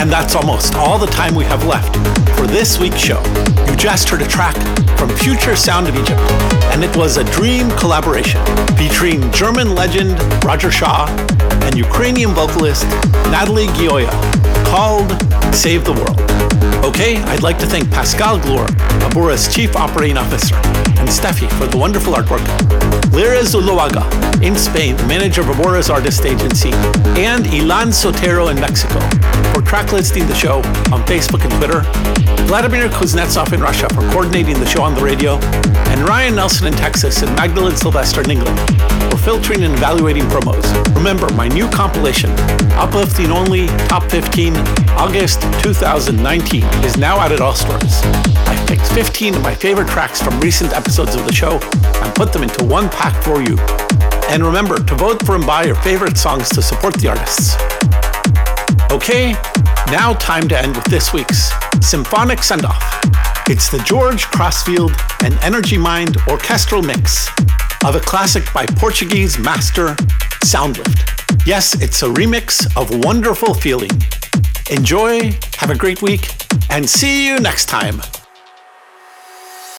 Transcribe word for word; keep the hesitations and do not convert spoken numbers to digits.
And that's almost all the time we have left for this week's show. You just heard a track from Future Sound of Egypt, and it was a dream collaboration featuring German legend Roger Shah and Ukrainian vocalist Natalie Gioia, called Save the World. Okay, I'd like to thank Pascal Gloor, Abora's Chief Operating Officer, and Steffi for the wonderful artwork, Lira Zuloaga in Spain, the manager of Abora's artist agency, and Ilan Sotero in Mexico for track listing the show on Facebook and Twitter, Vladimir Kuznetsov in Russia for coordinating the show on the radio, and Ryan Nelson in Texas and Magdalene Sylvester in England for filtering and evaluating promos. Remember, my new compilation, Uplifting Only Top fifteen August two thousand nineteen, is now out at all stores. I've picked fifteen of my favorite tracks from recent episodes of the show and put them into one pack for you. And remember to vote for and buy your favorite songs to support the artists. Okay, now time to end with this week's symphonic send-off. It's the George Crossfield and Energy Mind orchestral mix of a classic by Portuguese master Soundlift. Yes, it's a remix of Wonderful Feeling. Enjoy, have a great week, and see you next time.